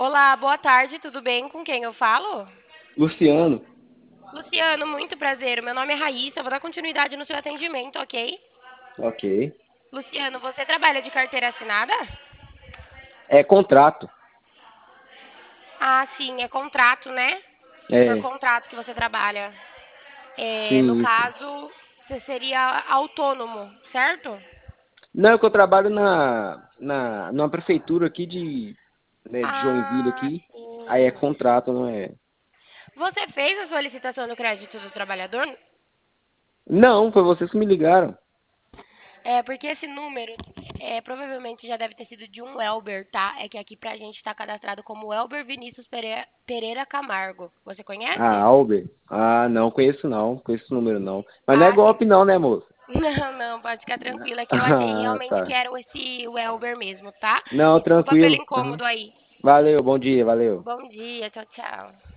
Olá, boa tarde, tudo bem? Com quem eu falo? Luciano, Luciano, muito prazer. Meu nome é Raíssa, vou dar continuidade no seu atendimento, ok? ok. Luciano, você trabalha de carteira assinada? É contrato. Ah, sim, é contrato, né? Por É, contrato que você trabalha. No sim, isso. caso, você seria autônomo, certo? Não, é que eu trabalho numa prefeitura aqui de Joinville Ah, aqui. Aí é sim. contrato, não é? Você fez a solicitação do crédito do trabalhador? Não, foi vocês que me ligaram. É, porque esse número provavelmente já deve ter sido de um Elber, tá? É que aqui pra gente tá cadastrado como Elber Vinícius Pereira Camargo. Você Ah, conhece? Alber. Ah, não, conheço não, conheço esse número não. Mas não é Ah, sim. golpe não, né, moço? Não, não, pode ficar tranquila, é que eu achei Ah, realmente que tá. era o Elber mesmo, tá? Não, Desculpa pelo tranquilo. incômodo aí. Valeu, bom dia, valeu. Bom dia, tchau, tchau.